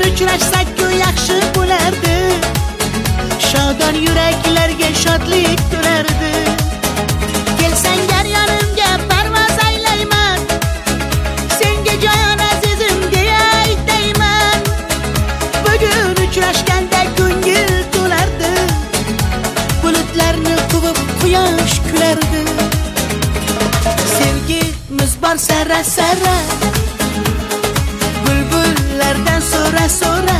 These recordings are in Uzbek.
uchrashsak-ku yaxshi bo'lardi. Shodon yuraklarga shodlik to'lardi. Kelsang gar yonimga parvoz aylayman, senga jon azizim deya aytayman. Bugun uchrashganda ko'ngil to'lardi, bulutlarni quvib quyosh kulardi. Sevgimiz bor sara-sara, bulbullardan so'ra-so'ra.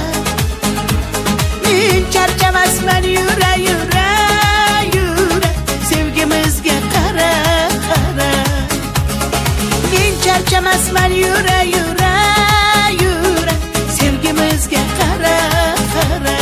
Men charchamasman, yura, yura, yura, sevgimizga qara, qara. Men charchamasman, yura, yura, yura, sevgimizga qara, qara.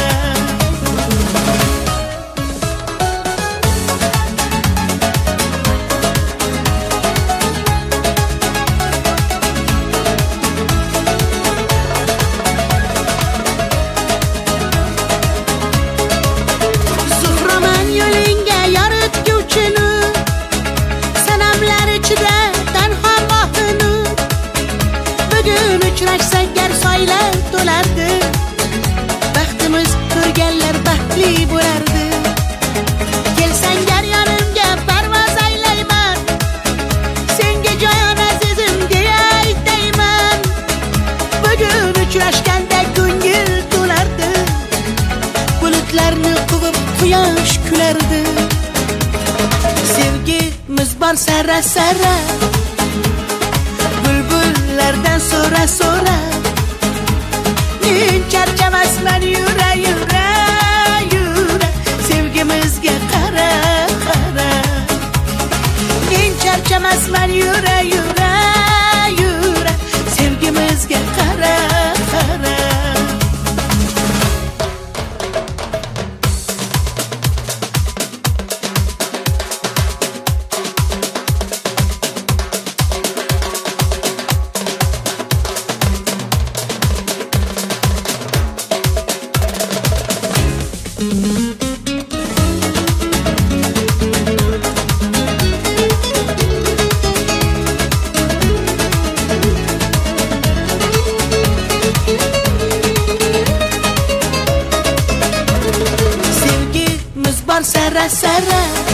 Uchrashsak gar soylar to'lardi, baxtimiz ko'rganlar baxtli bo'lardi. Kelsang gar yonimga parvoz aylayman, senga jon azizim deya aytayman. Bugun uchrashganda ko'ngil to'lardi, bulutlarni quvib quyosh kulardi. Sevgimiz bor sara-sara, bulbullardan so'ra-so'ra. Men charchamasman, yura, yura, yura, sevgimizga qara, qara. Men charchamasman, yura, yura, yura, sevgimizga qara, qara. Sevgimiz bor sara-sara,